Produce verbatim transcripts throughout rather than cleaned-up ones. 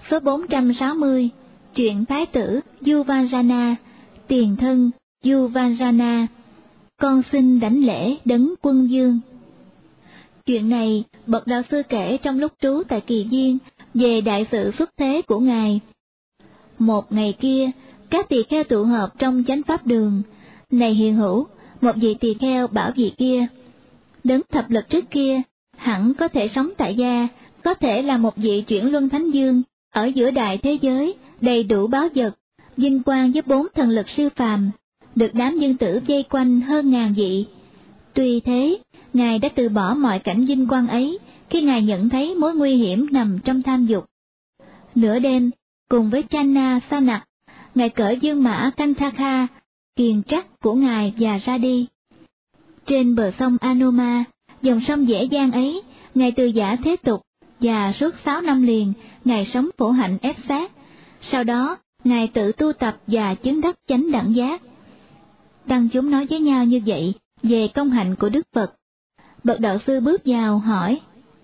Số bốn trăm sáu mươi, chuyện Thái tử Yuvanjana, tiền thân Yuvanjana, con xin đảnh lễ đấng Quân Dương. Chuyện này bậc đạo sư kể trong lúc trú tại Kỳ Viên về đại sự xuất thế của ngài. Một ngày kia, các tỳ kheo tụ họp trong chánh pháp đường. Này hiền hữu, một vị tỳ kheo bảo vị kia: đấng thập lực trước kia hẳn có thể sống tại gia, có thể là một vị chuyển luân thánh dương ở giữa đại thế giới, đầy đủ báu vật, vinh quang với bốn thần lực siêu phàm, được đám dương tử vây quanh hơn ngàn vị. Tuy thế, ngài đã từ bỏ mọi cảnh vinh quang ấy khi ngài nhận thấy mối nguy hiểm nằm trong tham dục. Nửa đêm, cùng với Channa Sanak, ngài cởi dương mã Kantaka, kiền trắc của ngài và ra đi. Trên bờ sông Anuma, dòng sông dễ dàng ấy, ngài từ giả thế tục, và suốt sáu năm liền, ngài sống phổ hạnh ép sát. Sau đó, ngài tự tu tập và chứng đắc chánh đẳng giác. Tăng chúng nói với nhau như vậy về công hạnh của Đức Phật. Bậc đạo sư bước vào hỏi: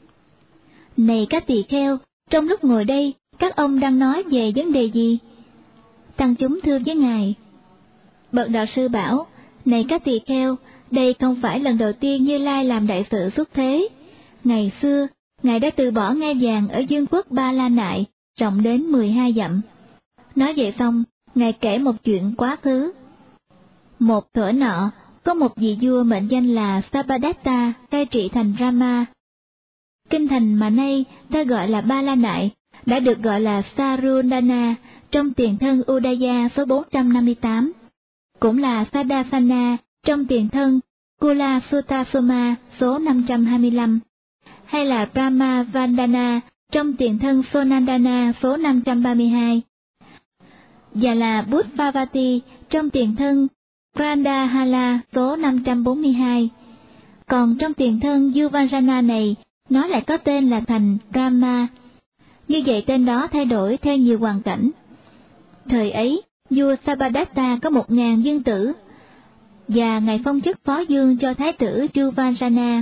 này các tỳ kheo, trong lúc ngồi đây, các ông đang nói về vấn đề gì? Tăng chúng thưa với ngài. Bậc đạo sư bảo: này các tỳ kheo, đây không phải lần đầu tiên Như Lai làm đại sự xuất thế. Ngày xưa, ngài đã từ bỏ ngai vàng ở vương quốc Ba La Nại, rộng đến mười hai dặm. Nói vậy xong, ngài kể một chuyện quá khứ. Một thuở nọ, có một vị vua mệnh danh là Sabadatta cai trị thành Rama. Kinh thành mà nay ta gọi là Ba La Nại đã được gọi là Sarudana trong tiền thân Udaya số bốn trăm năm mươi tám, cũng là Sadasana trong tiền thân Kula Sutasoma số năm trăm hai mươi lăm, hay là Brahma Vandana trong tiền thân Sonandana số năm trăm ba mươi hai, và là Buddhavati trong tiền thân Grandahala số năm trăm bốn mươi hai. Còn trong tiền thân Yuvanjana này, nó lại có tên là thành Rama. Như vậy tên đó thay đổi theo nhiều hoàn cảnh. Thời ấy, vua Sabadatta có một ngàn dương tử, và ngài phong chức phó dương cho thái tử Yuvanjana.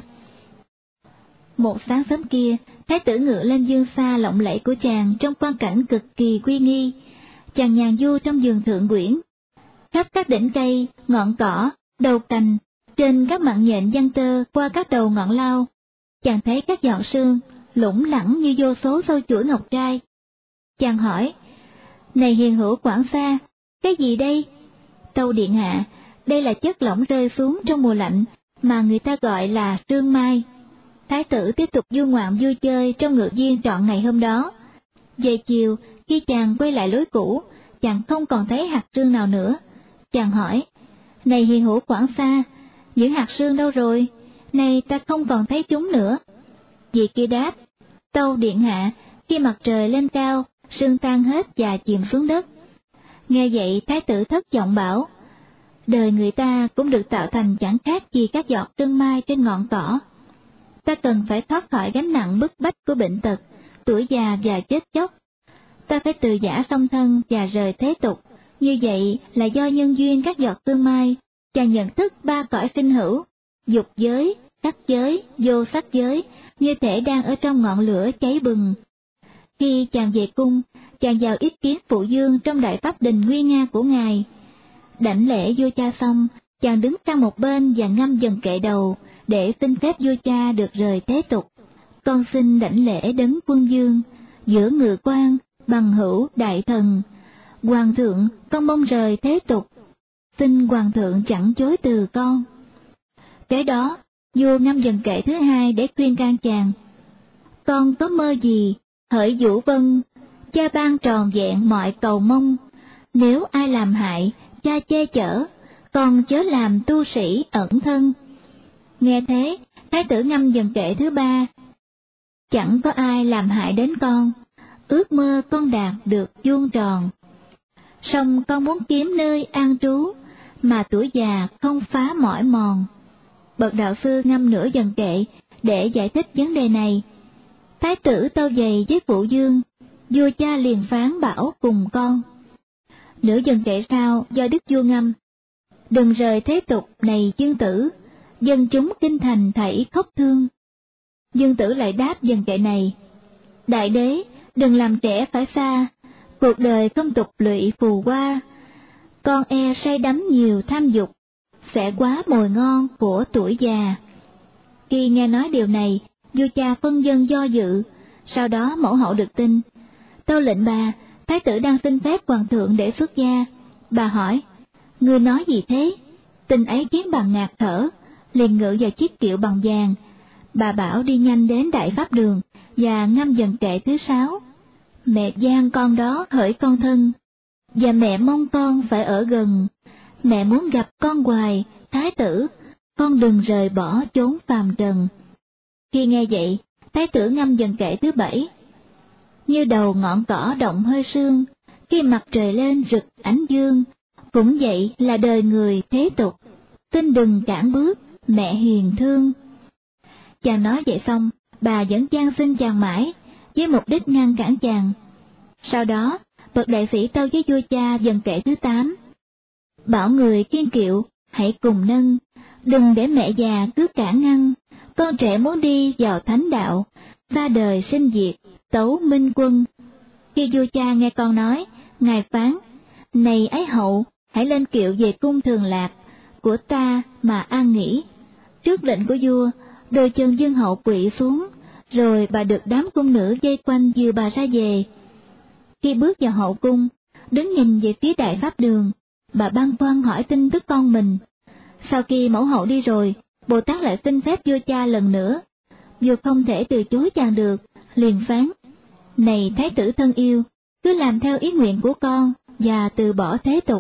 Một sáng sớm kia, thái tử ngựa lên dương xa lộng lẫy của chàng trong quang cảnh cực kỳ uy nghi. Chàng nhàn du trong vườn thượng quyển, khắp các đỉnh cây, ngọn cỏ, đầu cành, trên các mặn nhện giăng tơ qua các đầu ngọn lao, chàng thấy các giọt sương lủng lẳng như vô số sâu chuỗi ngọc trai. Chàng hỏi: này hiền hữu Quảng Sa, cái gì đây? Tâu điện hạ, đây là chất lỏng rơi xuống trong mùa lạnh mà người ta gọi là sương mai. Thái tử tiếp tục du ngoạn vui chơi trong ngự viên trọn ngày hôm đó. Về chiều, khi chàng quay lại lối cũ, chàng không còn thấy hạt sương nào nữa. Chàng hỏi: này hiền hữu Quảng Sa, những hạt sương đâu rồi? Này ta không còn thấy chúng nữa. Vị kia đáp: tâu điện hạ, khi mặt trời lên cao, sương tan hết và chìm xuống đất. Nghe vậy, thái tử thất vọng bảo: đời người ta cũng được tạo thành chẳng khác gì các giọt sương mai trên ngọn cỏ. Ta cần phải thoát khỏi gánh nặng bức bách của bệnh tật, tuổi già và chết chóc. Ta phải từ giã song thân và rời thế tục. Như vậy là do nhân duyên các giọt sương mai, chàng nhận thức ba cõi sinh hữu, dục giới, sắc giới, vô sắc giới, như thể đang ở trong ngọn lửa cháy bừng. Khi chàng về cung, chàng vào ý kiến phụ dương trong đại pháp đình nguy nga của ngài. Đảnh lễ vua cha xong, chàng đứng sang một bên và ngâm dần kệ đầu để xin phép vua cha được rời thế tục. Con xin đảnh lễ đấng Quân Dương, giữa ngự quan, bằng hữu đại thần. Hoàng thượng, con mong rời thế tục, xin hoàng thượng chẳng chối từ con. Kế đó, vua ngâm dần kệ thứ hai để khuyên can chàng. Con có mơ gì, hỡi Vũ Vân, cha ban tròn vẹn mọi cầu mong. Nếu ai làm hại, cha che chở, con chớ làm tu sĩ ẩn thân. Nghe thế, thái tử ngâm dần kệ thứ ba. Chẳng có ai làm hại đến con, ước mơ con đạt được vuông tròn. Song con muốn kiếm nơi an trú, mà tuổi già không phá mỏi mòn. Bậc đạo sư ngâm nửa dần kệ để giải thích vấn đề này. Thái tử tâu dày với phụ dương, vua cha liền phán bảo cùng con. Nửa dần kệ sau do đức vua ngâm: đừng rời thế tục này dương tử, dân chúng kinh thành thảy khóc thương. Dương tử lại đáp dần kệ này: đại đế, đừng làm trẻ phải xa, cuộc đời không tục lụy phù qua, con e say đắm nhiều tham dục, sẽ quá mồi ngon của tuổi già. Khi nghe nói điều này, vua cha phân vân do dự, sau đó mẫu hậu được tin. Tâu lệnh bà, thái tử đang xin phép hoàng thượng để xuất gia. Bà hỏi, ngươi nói gì thế? Tin ấy khiến bà ngạt thở, liền ngự vào chiếc kiệu bằng vàng. Bà bảo đi nhanh đến Đại Pháp Đường và ngâm dần kệ thứ sáu. Mẹ giang con đó hỡi con thân, và mẹ mong con phải ở gần. Mẹ muốn gặp con hoài, thái tử, con đừng rời bỏ chốn phàm trần. Khi nghe vậy, thái tử ngâm dần kệ thứ bảy. Như đầu ngọn cỏ động hơi sương, khi mặt trời lên rực ánh dương, cũng vậy là đời người thế tục, xin đừng cản bước, mẹ hiền thương. Chàng nói vậy xong, bà vẫn van xin chàng mãi, với mục đích ngăn cản chàng. Sau đó, bậc đại sĩ tâu với vua cha dần kệ thứ tám. Bảo người kiên kiệu, hãy cùng nâng, đừng để mẹ già cứ cản ngăn, con trẻ muốn đi vào thánh đạo, xa đời sinh diệt, tấu minh quân. Khi vua cha nghe con nói, ngài phán, này ái hậu, hãy lên kiệu về cung Thường Lạc của ta mà an nghỉ. Trước lệnh của vua, đôi chân dương hậu quỵ xuống, rồi bà được đám cung nữ vây quanh dìu bà ra về. Khi bước vào hậu cung, đứng nhìn về phía Đại Pháp Đường, bà băn khoăn hỏi tin tức con mình. Sau khi mẫu hậu đi rồi, Bồ Tát lại xin phép vua cha lần nữa. Vua không thể từ chối chàng được, liền phán, này thái tử thân yêu, cứ làm theo ý nguyện của con và từ bỏ thế tục.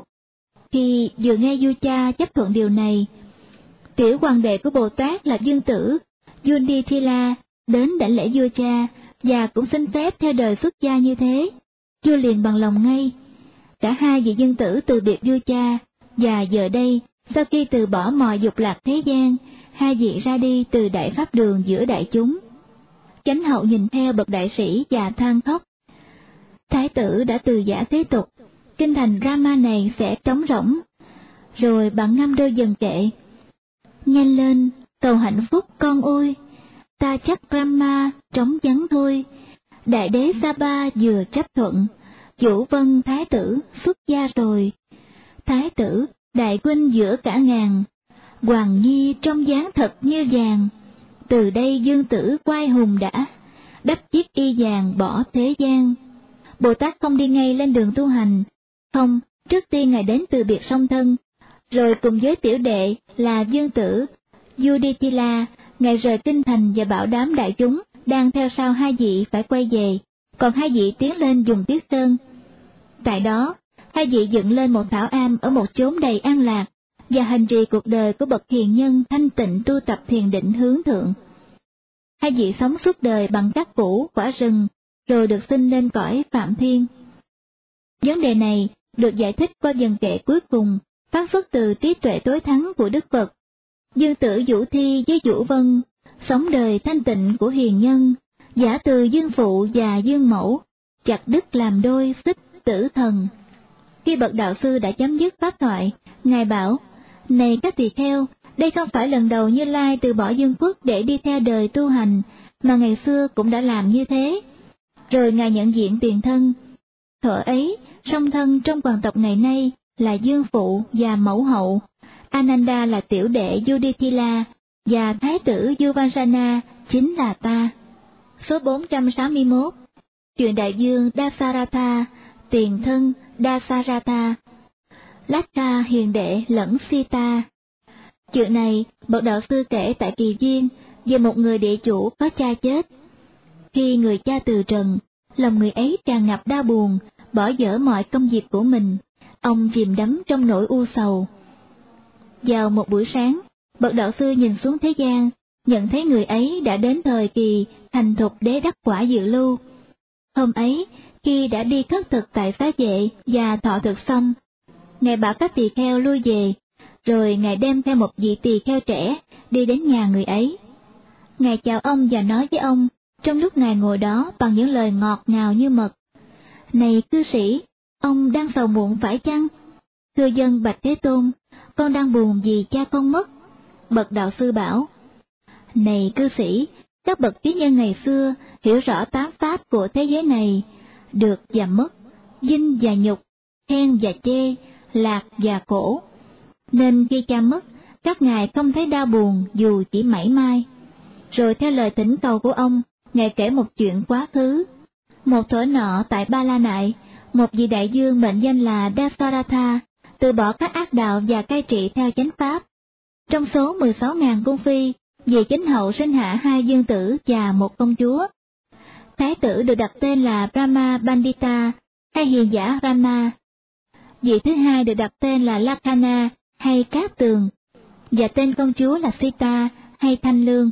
Khi vừa nghe vua cha chấp thuận điều này, tiểu hoàng đệ của Bồ Tát là Dương Tử, Yudhishthira, đến đảnh lễ vua cha và cũng xin phép theo đời xuất gia như thế. Vua liền bằng lòng ngay. Cả hai vị Dương Tử từ biệt vua cha, và giờ đây, sau khi từ bỏ mọi dục lạc thế gian, hai vị ra đi từ Đại Pháp Đường giữa đại chúng. Chánh hậu nhìn theo bậc đại sĩ và than khóc. Thái tử đã từ giả thế tục, kinh thành Rama này sẽ trống rỗng. Rồi bạn ngâm đôi dần kệ. Nhanh lên, cầu hạnh phúc con ơi, ta chắc Rama trống vắng thôi. Đại đế Saba vừa chấp thuận, Vũ Vân thái tử xuất gia rồi. Thái tử, đại huynh giữa cả ngàn, Hoàng Nhi trong dáng thật như vàng. Từ đây Dương Tử quay hùng đã, đắp chiếc y vàng bỏ thế gian. Bồ Tát không đi ngay lên đường tu hành, không, trước tiên ngài đến từ biệt song thân, rồi cùng với tiểu đệ là Dương Tử, Yudhishthira, ngài rời kinh thành và bảo đám đại chúng đang theo sau hai vị phải quay về, còn hai vị tiến lên vùng Tiết Sơn. Tại đó, hai vị dựng lên một thảo am ở một chốn đầy an lạc, và hành trì cuộc đời của bậc hiền nhân thanh tịnh tu tập thiền định hướng thượng. Hai vị sống suốt đời bằng các củ quả rừng, rồi được sinh lên cõi Phạm Thiên. Vấn đề này được giải thích qua dần kệ cuối cùng, phát xuất từ trí tuệ tối thắng của Đức Phật. Dương Tử Vũ Thi với Vũ Vân, sống đời thanh tịnh của hiền nhân, giả từ Dương Phụ và Dương Mẫu, chặt đứt làm đôi xích tử thần. Khi bậc đạo sư đã chấm dứt pháp thoại, ngài bảo, này các tỳ kheo, đây không phải lần đầu Như Lai từ bỏ dương quốc để đi theo đời tu hành, mà ngày xưa cũng đã làm như thế. Rồi ngài nhận diện tiền thân. Thuở ấy, song thân trong hoàng tộc ngày nay là Dương Phụ và Mẫu Hậu, Ananda là tiểu đệ Yudhishthira, và thái tử Yuvajana chính là ta. Số bốn trăm sáu mươi mốt. Chuyện đại vương Dasaratha, tiền thân Dasaratha, Lakha hiền đệ lẫn Sita. Chuyện này, bậc đạo sư kể tại Kỳ Viên về một người địa chủ có cha chết. Khi người cha từ trần, lòng người ấy tràn ngập đau buồn, bỏ dở mọi công việc của mình, ông chìm đắm trong nỗi u sầu. Vào một buổi sáng, bậc đạo sư nhìn xuống thế gian, nhận thấy người ấy đã đến thời kỳ thành thục đế đắc quả dự lưu. Hôm ấy, khi đã đi khất thực tại xá vệ và thọ thực xong, ngài bảo các tỳ kheo lui về, rồi ngài đem theo một vị tỳ kheo trẻ đi đến nhà người ấy. Ngài chào ông và nói với ông, trong lúc ngài ngồi đó bằng những lời ngọt ngào như mật. Này cư sĩ, ông đang sầu muộn phải chăng? Thưa dân bạch Thế Tôn, con đang buồn vì cha con mất. Bậc đạo sư bảo, này cư sĩ, các bậc trí nhân ngày xưa hiểu rõ tám pháp của thế giới này, được và mất, vinh và nhục, khen và chê, lạc và khổ. Nên khi cha mất, các ngài không thấy đau buồn dù chỉ mảy may. Rồi theo lời thỉnh cầu của ông, ngài kể một chuyện quá khứ. Một thuở nọ tại Ba La Nại, một vị đại dương mệnh danh là Dasaratha từ bỏ các ác đạo và cai trị theo chánh pháp. Trong số mười sáu nghìn cung phi, vị chính hậu sinh hạ hai dương tử và một công chúa. Thái tử được đặt tên là Brahma Bandita hay hiền giả Rama. Vị thứ hai được đặt tên là Lakhana hay Cát Tường, và tên công chúa là Sita hay Thanh Lương.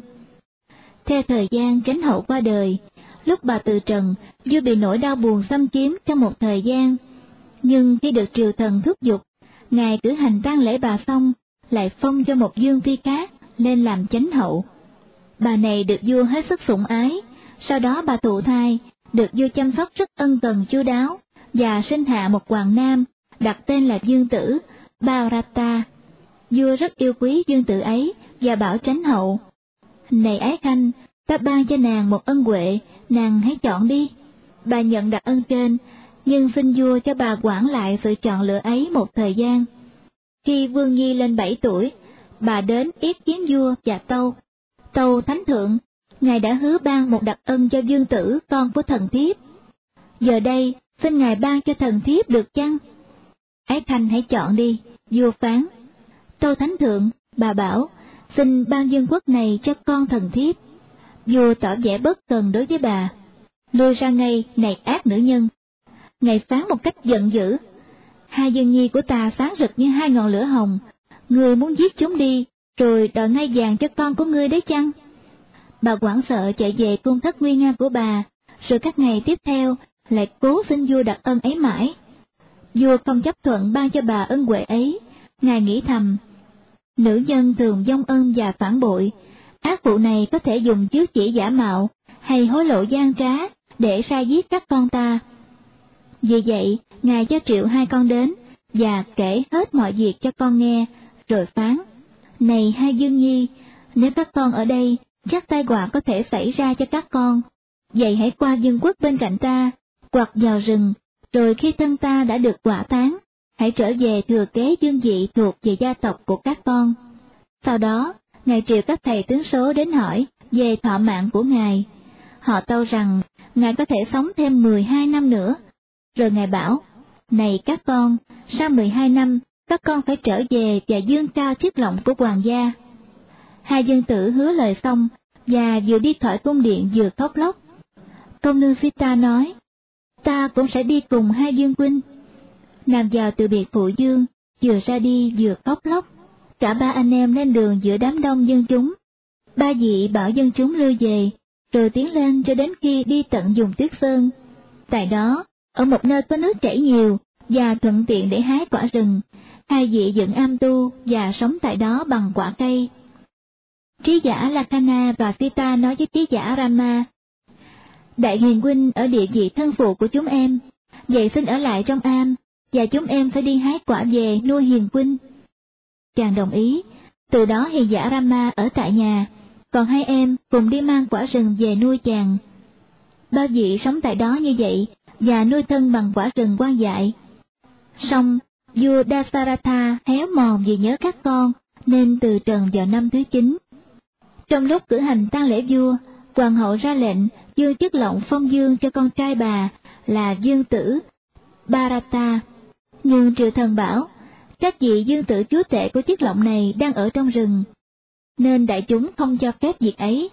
Theo thời gian chánh hậu qua đời, lúc bà từ trần, vua bị nỗi đau buồn xâm chiếm trong một thời gian. Nhưng khi được triều thần thúc giục, ngài cử hành tang lễ bà xong, lại phong cho một dương phi khác lên làm chánh hậu. Bà này được vua hết sức sủng ái, sau đó bà thụ thai, được vua chăm sóc rất ân cần chu đáo, và sinh hạ một hoàng nam, đặt tên là dương tử Bharata. Vua rất yêu quý dương tử ấy và bảo chánh hậu: "Này ái khanh, ta ban cho nàng một ân huệ, nàng hãy chọn đi." Bà nhận đặc ân trên, nhưng xin vua cho bà quản lại sự chọn lựa ấy một thời gian. Khi Vương Nhi lên bảy tuổi, bà đến yết kiến vua và tâu: "Tâu thánh thượng, ngài đã hứa ban một đặc ân cho dương tử con của thần thiếp. Giờ đây xin ngài ban cho thần thiếp được chăng?" "Ái khanh hãy chọn đi," vua phán. "Tâu thánh thượng," bà bảo, "xin ban vương quốc này cho con thần thiếp." Vua tỏ vẻ bất cần đối với bà: "Lui ra ngay, này ác nữ nhân!" Ngài phán một cách giận dữ: "Hai dương nhi của ta sáng rực như hai ngọn lửa hồng, ngươi muốn giết chúng đi, rồi đòi ngai vàng cho con của ngươi đấy chăng?" Bà hoảng sợ chạy về cung thất nguy nga của bà, rồi các ngày tiếp theo lại cố xin vua đặc ân ấy mãi. Vua không chấp thuận ban cho bà ân huệ ấy. Ngài nghĩ thầm: nữ nhân thường vong ân và phản bội, ác vụ này có thể dùng chướng chỉ giả mạo hay hối lộ gian trá để sai giết các con ta. Vì vậy, ngài cho triệu hai con đến và kể hết mọi việc cho con nghe, rồi phán: "Này hai dương nhi, nếu các con ở đây, chắc tai họa có thể xảy ra cho các con. Vậy hãy qua vương quốc bên cạnh ta, hoặc vào rừng, rồi khi thân ta đã được hỏa táng, hãy trở về thừa kế dương vị thuộc về gia tộc của các con." Sau đó, ngài triệu các thầy tướng số đến hỏi về thọ mạng của ngài. Họ tâu rằng ngài có thể sống thêm mười hai năm nữa. Rồi ngài bảo: "Này các con, sau mười hai năm, các con phải trở về và dương cao chiếc lọng của hoàng gia." Hai dương tử hứa lời xong, và vừa đi khỏi cung điện vừa khóc lóc. Công nương Sita nói: "Ta cũng sẽ đi cùng hai dương huynh." Nàng vào từ biệt phụ dương, vừa ra đi vừa khóc lóc. Cả ba anh em lên đường giữa đám đông dân chúng. Ba vị bảo dân chúng lui về, rồi tiến lên cho đến khi đi tận vùng tuyết sơn. Tại đó, ở một nơi có nước chảy nhiều và thuận tiện để hái quả rừng, hai vị dựng am tu và sống tại đó bằng quả cây. Trí giả Lakhana và Sita nói với trí giả Rama: "Đại hiền huynh ở địa vị thân phụ của chúng em, vậy xin ở lại trong am, và chúng em sẽ đi hái quả về nuôi hiền huynh." Chàng đồng ý. Từ đó hiền giả Rama ở tại nhà, còn hai em cùng đi mang quả rừng về nuôi chàng. Ba vị sống tại đó như vậy và nuôi thân bằng quả rừng hoang dại. Song vua Dasaratha héo mòn vì nhớ các con, nên từ trần vào năm thứ chín. Trong lúc cử hành tang lễ vua, hoàng hậu ra lệnh dương chức lọng phong dương cho con trai bà là dương tử Bharata. Nhưng triều thần bảo các vị dương tử chúa tể của chiếc lọng này đang ở trong rừng, nên đại chúng không cho phép việc ấy.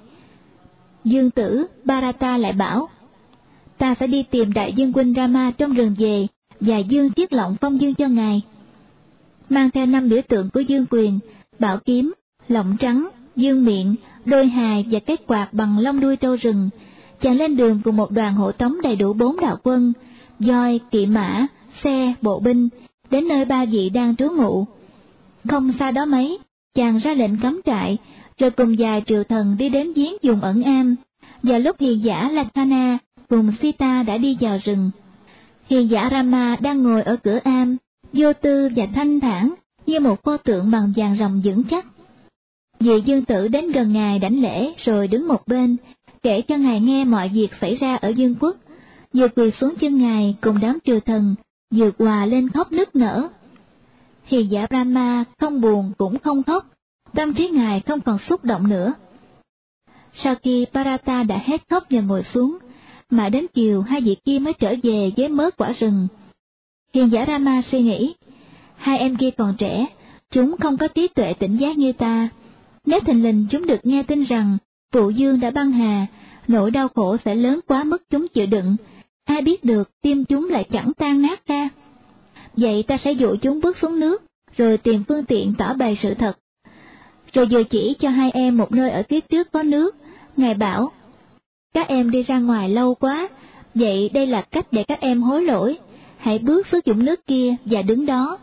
Dương tử Bharata lại bảo: "Ta sẽ đi tìm đại dương huynh Rama trong rừng về và dương chiếc lọng phong dương cho ngài." Mang theo năm biểu tượng của dương quyền, bảo kiếm, lọng trắng, dương miệng, đôi hài và cái quạt bằng lông đuôi trâu rừng, chàng lên đường cùng một đoàn hộ tống đầy đủ bốn đạo quân, voi, kỵ mã, xe, bộ binh, đến nơi ba vị đang trú ngụ. Không xa đó mấy, chàng ra lệnh cắm trại, rồi cùng vài triều thần đi đến giếng dùng ẩn am. Và lúc hiền giả Lakhana cùng Sita đã đi vào rừng, hiền giả Rama đang ngồi ở cửa am, vô tư và thanh thản như một pho tượng bằng vàng ròng vững chắc. Vị dương tử đến gần ngài đảnh lễ rồi đứng một bên, kể cho ngài nghe mọi việc xảy ra ở dương quốc, vừa quỳ xuống chân ngài cùng đám chư thần, vừa òa lên khóc nức nở. Hiền giả Brahma không buồn cũng không khóc, tâm trí ngài không còn xúc động nữa. Sau khi Parata đã hết khóc và ngồi xuống, mà đến chiều hai vị kia mới trở về với mớ quả rừng. Hiền giả Rama suy nghĩ, hai em kia còn trẻ, chúng không có trí tuệ tỉnh giác như ta. Nếu thình lình chúng được nghe tin rằng Phụ Dương đã băng hà, nỗi đau khổ sẽ lớn quá mức chúng chịu đựng, ai biết được tim chúng lại chẳng tan nát ra. Vậy ta sẽ dụ chúng bước xuống nước, rồi tìm phương tiện tỏ bày sự thật. Rồi vừa chỉ cho hai em một nơi ở tiếp trước có nước, ngài bảo, các em đi ra ngoài lâu quá, vậy đây là cách để các em hối lỗi, hãy bước xuống dũng nước kia và đứng đó.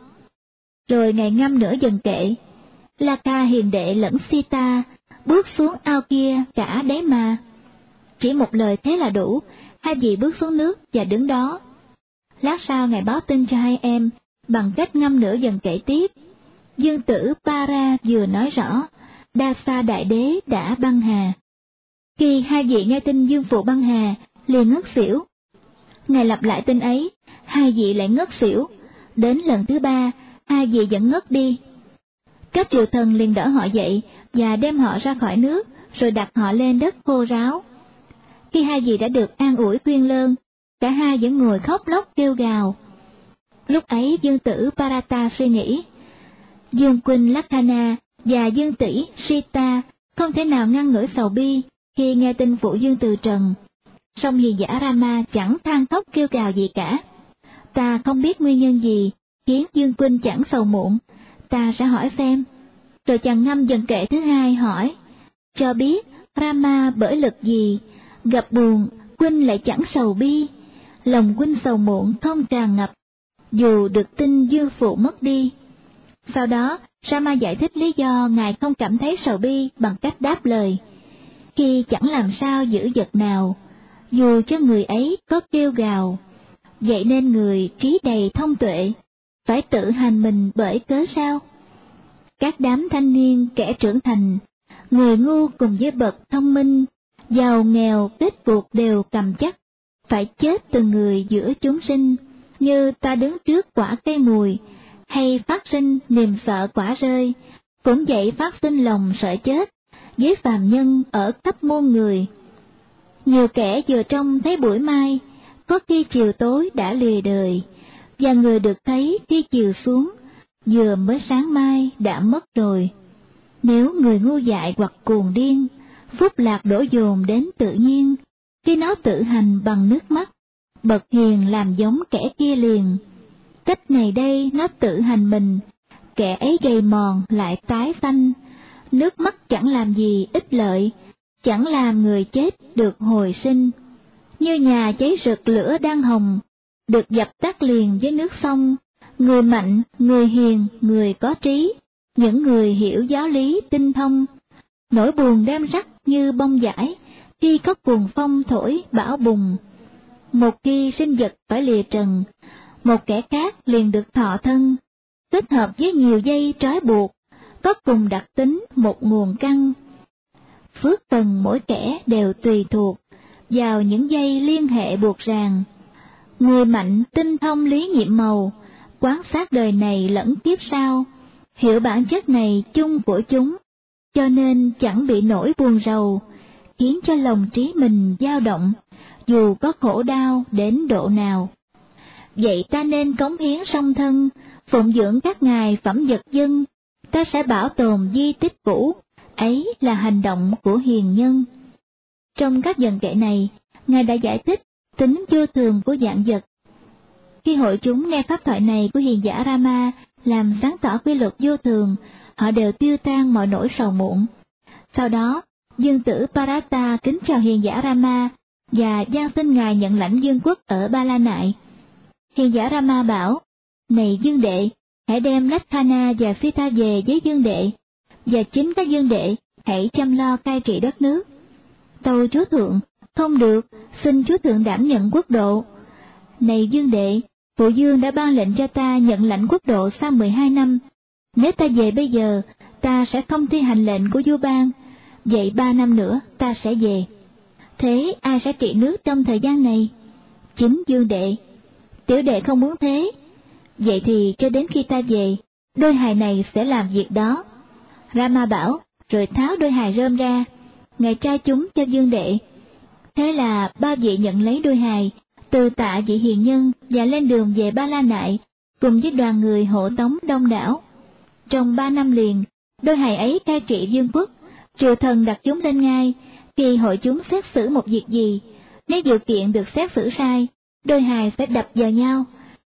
Rồi ngài ngâm nửa dần kệ, Laka hiền đệ lẫn Sita, bước xuống ao kia cả đấy mà. Chỉ một lời thế là đủ, hai vị bước xuống nước và đứng đó. Lát sau ngài báo tin cho hai em, bằng cách ngâm nửa dần kệ tiếp. Dương tử Para vừa nói rõ, Dasa đại đế đã băng hà. Khi hai vị nghe tin dương phụ băng hà, liền ngất xỉu. Ngài lặp lại tin ấy, hai vị lại ngất xỉu. Đến lần thứ ba, hai vị vẫn ngất đi. Các triều thần liền đỡ họ dậy và đem họ ra khỏi nước, rồi đặt họ lên đất khô ráo. Khi hai vị đã được an ủi khuyên lơn, cả hai vẫn ngồi khóc lóc kêu gào. Lúc ấy dương tử Parata suy nghĩ, dương huynh Lakkhana và dương tỷ Sita không thể nào ngăn nổi sầu bi khi nghe tin phụ dương từ trần. Song hiền giả Rama chẳng than khóc kêu gào gì cả. Ta không biết nguyên nhân gì khiến dương huynh chẳng sầu muộn, ta sẽ hỏi xem. Rồi chàng ngâm dần kệ thứ hai hỏi, cho biết Rama bởi lực gì, gặp buồn huynh lại chẳng sầu bi, lòng huynh sầu muộn không tràn ngập, dù được tin dương phụ mất đi. Sau đó, Rama giải thích lý do ngài không cảm thấy sầu bi bằng cách đáp lời, khi chẳng làm sao giữ vật nào, dù cho người ấy có kêu gào, vậy nên người trí đầy thông tuệ phải tự hành mình bởi cớ sao? Các đám thanh niên kẻ trưởng thành, người ngu cùng với bậc thông minh, giàu nghèo kết cuộc đều cầm chắc, phải chết từng người giữa chúng sinh, như ta đứng trước quả cây mùi, hay phát sinh niềm sợ quả rơi, cũng vậy phát sinh lòng sợ chết, với phàm nhân ở khắp muôn người. Nhiều kẻ vừa trông thấy buổi mai, có khi chiều tối đã lìa đời, và người được thấy khi chiều xuống, vừa mới sáng mai đã mất rồi. Nếu người ngu dại hoặc cuồng điên, phúc lạc đổ dồn đến tự nhiên, khi nó tự hành bằng nước mắt, bậc hiền làm giống kẻ kia liền. Cách này đây nó tự hành mình, kẻ ấy gầy mòn lại tái xanh, nước mắt chẳng làm gì ích lợi, chẳng làm người chết được hồi sinh. Như nhà cháy rực lửa đang hồng, được dập tắt liền với nước sông, người mạnh, người hiền, người có trí, những người hiểu giáo lý tinh thông. Nỗi buồn đem rắc như bông dải, khi có cuồng phong thổi bão bùng. Một khi sinh vật phải lìa trần, một kẻ khác liền được thọ thân, kết hợp với nhiều dây trói buộc, có cùng đặc tính một nguồn căn. Phước phần mỗi kẻ đều tùy thuộc vào những dây liên hệ buộc ràng. Người mạnh tinh thông lý nhiệm màu, quán sát đời này lẫn kiếp sau, hiểu bản chất này chung của chúng, cho nên chẳng bị nỗi buồn rầu, khiến cho lòng trí mình dao động, dù có khổ đau đến độ nào. Vậy ta nên cống hiến song thân, phụng dưỡng các ngài phẩm vật dân, ta sẽ bảo tồn di tích cũ, ấy là hành động của hiền nhân. Trong các dần kệ này, ngài đã giải thích tính vô thường của vạn vật. Khi hội chúng nghe pháp thoại này của hiền giả Rama làm sáng tỏ quy luật vô thường, họ đều tiêu tan mọi nỗi sầu muộn. Sau đó, dương tử Parata kính chào hiền giả Rama và giao xin ngài nhận lãnh vương quốc ở Ba La Nại. Hiền giả Rama bảo, này dương đệ, hãy đem Lakkhana và Sita về với dương đệ, và chính các dương đệ hãy chăm lo cai trị đất nước. Tâu chúa thượng, không được, xin chúa thượng đảm nhận quốc độ. Này dương đệ, phụ dương đã ban lệnh cho ta nhận lãnh quốc độ sau mười hai năm, nếu ta về bây giờ, ta sẽ không thi hành lệnh của vua ban, vậy ba năm nữa ta sẽ về. Thế ai sẽ trị nước trong thời gian này? Chính Dương Đệ. Tiểu đệ không muốn thế. Vậy thì cho đến khi ta về, đôi hài này sẽ làm việc đó. Rama bảo, rồi tháo đôi hài rơm ra, ngài trao chúng cho Dương Đệ. Thế là ba vị nhận lấy đôi hài, từ tạ vị hiền nhân và lên đường về Ba La Nại, cùng với đoàn người hộ tống đông đảo. Trong ba năm liền, đôi hài ấy cai trị vương quốc, triều thần đặt chúng lên ngai. Khi hội chúng xét xử một việc gì, nếu điều kiện được xét xử sai, đôi hài sẽ đập vào nhau,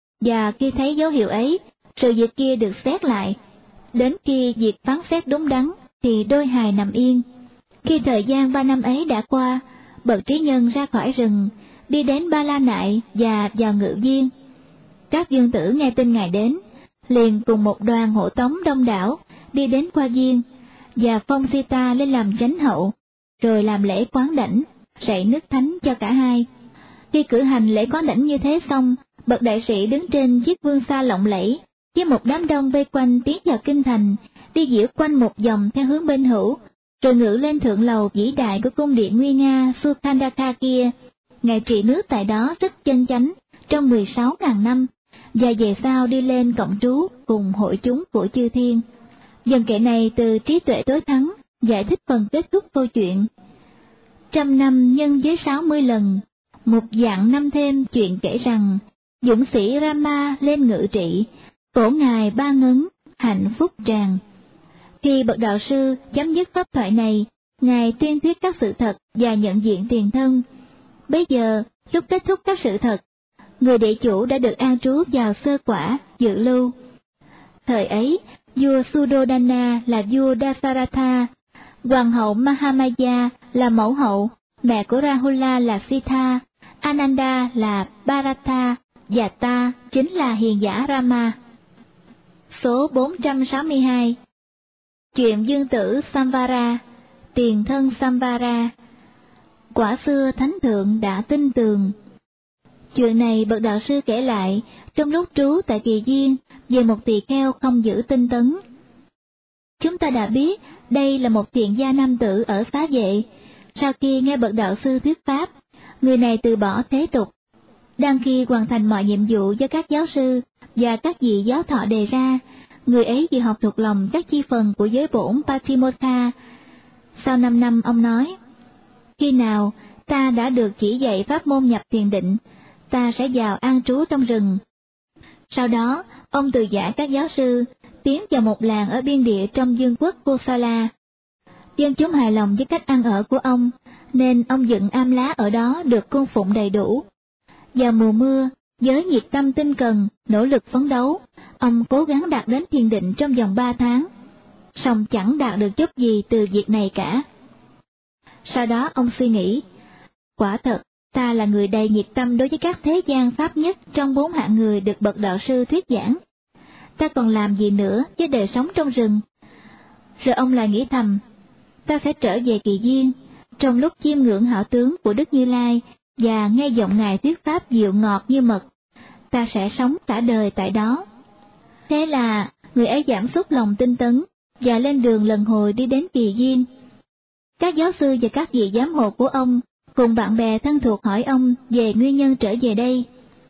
và khi thấy dấu hiệu ấy, sự việc kia được xét lại. Đến khi việc phán xét đúng đắn, thì đôi hài nằm yên. Khi thời gian ba năm ấy đã qua, bậc trí nhân ra khỏi rừng, đi đến Ba La Nại và vào Ngự Viên. Các vương tử nghe tin ngài đến, liền cùng một đoàn hộ tống đông đảo đi đến qua viên, và phong Sita lên làm chánh hậu, rồi làm lễ quán đảnh, rạy nước thánh cho cả hai. Khi cử hành lễ quán đảnh như thế xong, bậc đại sĩ đứng trên chiếc vương xa lộng lẫy, với một đám đông vây quanh tiến vào kinh thành, đi diễu quanh một vòng theo hướng bên hữu, rồi ngự lên thượng lầu vĩ đại của cung điện nguy nga Sukhandaka kia. Ngài trị nước tại đó rất chân chánh trong mười sáu ngàn năm, và về sau đi lên cộng trú cùng hội chúng của chư thiên. Dần kệ này từ trí tuệ tối thắng giải thích phần kết thúc câu chuyện. Trăm năm nhân với sáu mươi lần, một vạn năm thêm chuyện kể rằng, dũng sĩ Rama lên ngự trị, cổ ngài ba ngấn, hạnh phúc tràn. Khi bậc đạo sư chấm dứt pháp thoại này, ngài tuyên thuyết các sự thật và nhận diện tiền thân. Bây giờ, lúc kết thúc các sự thật, người địa chủ đã được an trú vào sơ quả, dự lưu. Thời ấy, vua Suddhodana là vua Dasaratha, hoàng hậu Mahamaya là mẫu hậu, mẹ của Rahula là Sita, Ananda là Bharata, và ta chính là hiền giả Rama. Số bốn trăm sáu mươi hai. Chuyện dương tử Samvara, tiền thân Samvara. Quả xưa thánh thượng đã tin tường. Chuyện này bậc đạo sư kể lại trong lúc trú tại Kỳ Viên về một tỳ kheo không giữ tinh tấn. Chúng ta đã biết đây là một thiện gia nam tử ở Xá Vệ. Sau khi nghe bậc đạo sư thuyết pháp, người này từ bỏ thế tục. Đang khi hoàn thành mọi nhiệm vụ do các giáo sư và các vị giáo thọ đề ra, người ấy vừa học thuộc lòng các chi phần của giới bổn Patimokha. Sau năm năm ông nói, khi nào ta đã được chỉ dạy pháp môn nhập thiền định, ta sẽ vào an trú trong rừng. Sau đó, ông từ giã các giáo sư, tiến vào một làng ở biên địa trong vương quốc Kosala. Dân chúng hài lòng với cách ăn ở của ông, nên ông dựng am lá ở đó được cung phụng đầy đủ. Vào mùa mưa, với nhiệt tâm tinh cần, nỗ lực phấn đấu, ông cố gắng đạt đến thiền định trong vòng ba tháng, song chẳng đạt được chút gì từ việc này cả. Sau đó ông suy nghĩ, quả thật, ta là người đầy nhiệt tâm đối với các thế gian pháp nhất trong bốn hạng người được bậc đạo sư thuyết giảng. Ta còn làm gì nữa với đời sống trong rừng? Rồi ông lại nghĩ thầm, ta sẽ trở về Kỳ Viên, trong lúc chiêm ngưỡng hảo tướng của Đức Như Lai và nghe giọng ngài thuyết pháp dịu ngọt như mật, ta sẽ sống cả đời tại đó. Thế là người ấy giảm sút lòng tinh tấn và lên đường lần hồi đi đến Kỳ Viên. Các giáo sư và các vị giám hộ của ông cùng bạn bè thân thuộc hỏi ông về nguyên nhân trở về đây.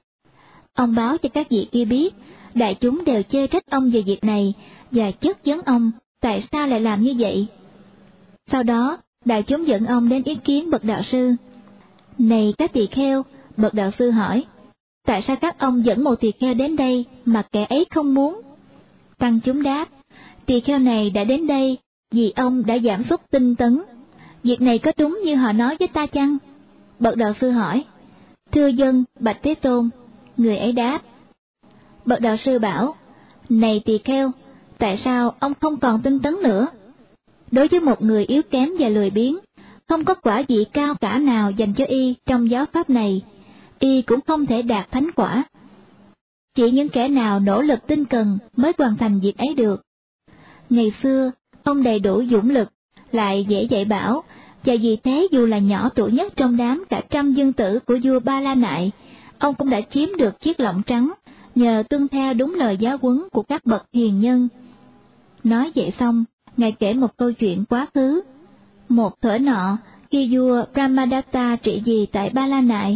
Ông báo cho các vị kia biết, đại chúng đều chê trách ông về việc này và chất vấn ông tại sao lại làm như vậy. Sau đó, đại chúng dẫn ông đến ý kiến bậc đạo sư. Này các tỳ kheo, bậc đạo sư hỏi, tại sao các ông dẫn một tỳ kheo đến đây mà kẻ ấy không muốn? Tăng chúng đáp, tỳ kheo này đã đến đây vì ông đã giảm sút tinh tấn. Việc này có đúng như họ nói với ta chăng? Bậc đạo sư hỏi, thưa dân, bạch Thế Tôn. Người ấy đáp. Bậc đạo sư bảo, này tỳ kheo, tại sao ông không còn tinh tấn nữa? Đối với một người yếu kém và lười biếng, không có quả vị cao cả nào dành cho y trong giáo pháp này, y cũng không thể đạt thánh quả. Chỉ những kẻ nào nỗ lực tinh cần mới hoàn thành việc ấy được. Ngày xưa, ông đầy đủ dũng lực, lại dễ dạy bảo, và vì thế dù là nhỏ tuổi nhất trong đám cả trăm dương tử của vua Ba La Nại, ông cũng đã chiếm được chiếc lọng trắng, nhờ tuân theo đúng lời giáo huấn của các bậc hiền nhân. Nói vậy xong, Ngài kể một câu chuyện quá khứ. Một thuở nọ, khi vua Brahmadatta trị vì tại Ba La Nại,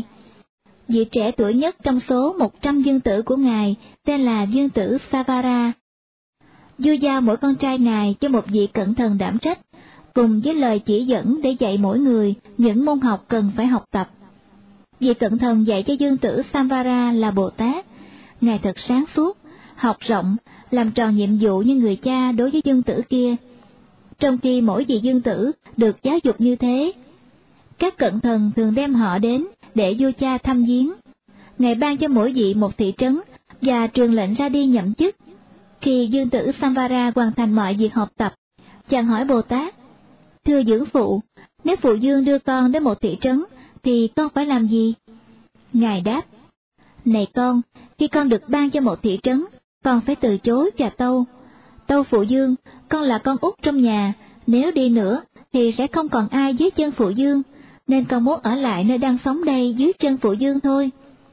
vị trẻ tuổi nhất trong số một trăm dương tử của ngài tên là dương tử Savara. Vua giao mỗi con trai ngài cho một vị cận thần đảm trách, cùng với lời chỉ dẫn để dạy mỗi người những môn học cần phải học tập. Vị cận thần dạy cho dương tử Samvara là Bồ Tát. Ngài thật sáng suốt, học rộng, làm tròn nhiệm vụ như người cha đối với dương tử kia. Trong khi mỗi vị dương tử được giáo dục như thế, các cận thần thường đem họ đến để vua cha thăm viếng. Ngài ban cho mỗi vị một thị trấn và truyền lệnh ra đi nhậm chức. Khi dương tử Samvara hoàn thành mọi việc học tập, chàng hỏi Bồ Tát: Thưa dưỡng phụ, nếu phụ dương đưa con đến một thị trấn, thì con phải làm gì? Ngài đáp: Này con, khi con được ban cho một thị trấn, con phải từ chối và tâu. Tâu phụ dương, con là con út trong nhà, nếu đi nữa thì sẽ không còn ai dưới chân phụ dương, nên con muốn ở lại nơi đang sống đây dưới chân phụ dương thôi.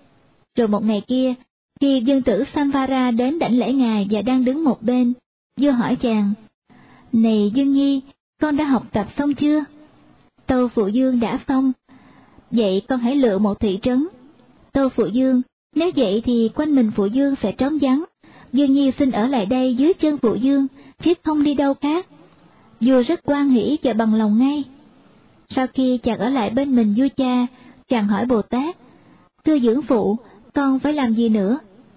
Rồi một ngày kia, khi dương tử Samvara đến đảnh lễ ngài và đang đứng một bên, vua hỏi chàng: Này Dương Nhi, con đã học tập xong chưa? Tâu phụ dương đã xong. Vậy con hãy lựa một thị trấn. Tâu phụ dương: Nếu vậy thì quanh mình phụ dương sẽ trống vắng. Dương Nhi xin ở lại đây dưới chân phụ dương, chứ không đi đâu khác. Vua rất hoan hỉ và bằng lòng ngay. Sau khi chàng ở lại bên mình vua cha, chàng hỏi Bồ Tát: Thưa dưỡng phụ, con phải làm gì nữa?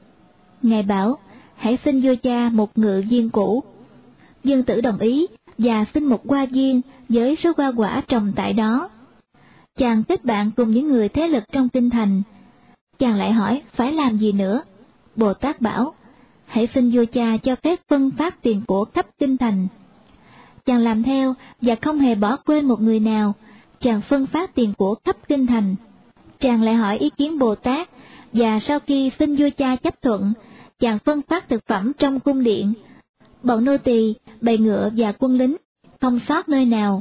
Ngài bảo: Hãy xin vua cha một ngự viên cũ. Dương tử đồng ý và xin một hoa viên với số hoa quả trồng tại đó. Chàng kết bạn cùng những người thế lực trong kinh thành. Chàng lại hỏi phải làm gì nữa. Bồ Tát bảo: Hãy xin vua cha cho phép phân phát tiền của khắp kinh thành. Chàng làm theo và không hề bỏ quên một người nào. Chàng phân phát tiền của khắp kinh thành. Chàng lại hỏi ý kiến Bồ Tát, và sau khi xin vua cha chấp thuận, chàng phân phát thực phẩm trong cung điện. Bọn nô tỳ, bầy ngựa và quân lính không sót nơi nào.